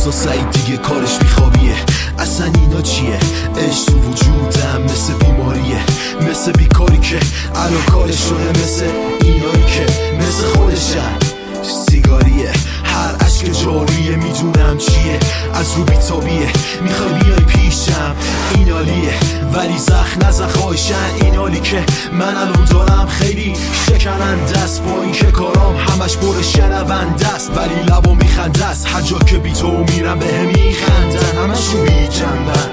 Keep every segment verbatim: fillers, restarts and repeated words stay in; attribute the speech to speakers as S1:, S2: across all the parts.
S1: مرزا سعید دیگه کارش بیخوابیه. اصلا اینا چیه؟ عشق تو وجودم مثل بیماریه، مثل بیکاری که الان کارش شده، مثل اینایی که مثل خودشن سیگاریه. هر عشق جاریه میدونم چیه، از رو بیتابیه میخوای بیای پیشم این عالیه، ولی زخ نزخ هایشن این حالی که من الان دارم خیلی شکنن دست، با این که کارام همش بر شنونده است، ولی لبا میخنده است هر جا که بی تو میرم به هم میخندن، همشون بی جنبن.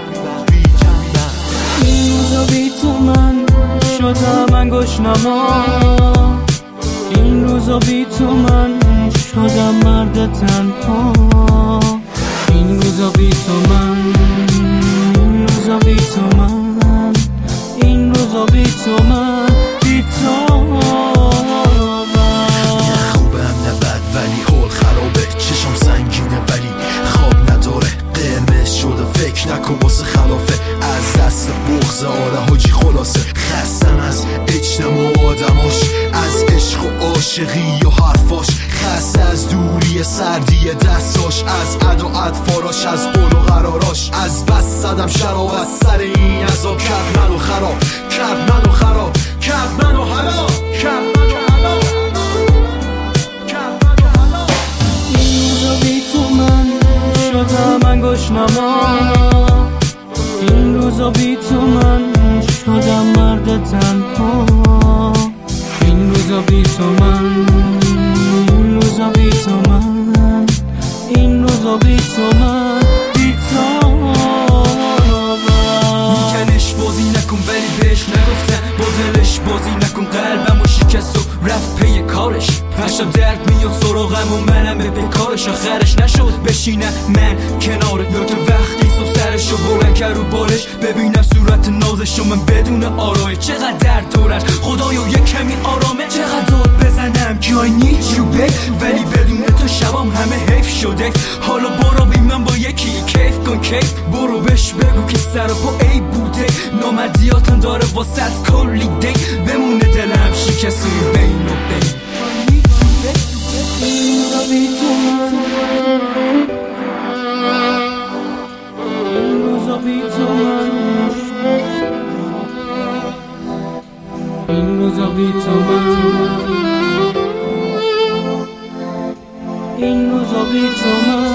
S2: این روزا بی تو من شدم انگوش نما، این روزا بی تو من شدم مرد تنها، این روزا بی تو من، این روزا بی تو من، این روزا بی تو من، بی تو من.
S1: نه خوبم نه بد ولی حال خرابه، چشم سنگینه ولی خواب نداره، قرمز شده فکر نکن واسه خلافه، از دست بغض آره حاجی خلاصه، خستم از اجتماع آدماش، از عشق و عاشقی و حرفاش، خسته از دوری سردی دستاش، از عد و اطفاراش، از قول و قراراش، از بس زدم شراب از سر این عذاب، کرد منو خراب، کرد منو خراب، کرد منو حلال، کرد منو حلال، کرد منو حلال.
S2: این روزا بی تو من شدم انگوش نما، این روزا بی تو من شدم مرد تنها، این روزا بی تو من، این روزا بی تو من، این روزا بی تو من، بی تو من.
S3: میکنش بازی نکن ولی بهش نگفتم، با دلش بازی نکن قلبم و شکست و رفت پی کارش، هشتم درد میاد سراغم و منم به بکارش، آخرش نشد بشینم من کناره، یا که وقتی صبح سرشو بلند کرد رو بالش، ببینم صورت نازش و من بدون آرای، چقدر دورش خدایا یک کمی آرامه، چقدر داد بزنم که I need you babe، ولی بدون تو شبام همه حیف شده، حالا برو بی من با یکی کیف کن کیف، برو بش بگو که سر و پا ای بوده، نامدیاتم داره واسط کلی دی، بمونه دلم شکسته بین و بین.
S2: این روزا بی تو من، این روزا بی تو من، این روزا بی تو من، این روزا بی تو من.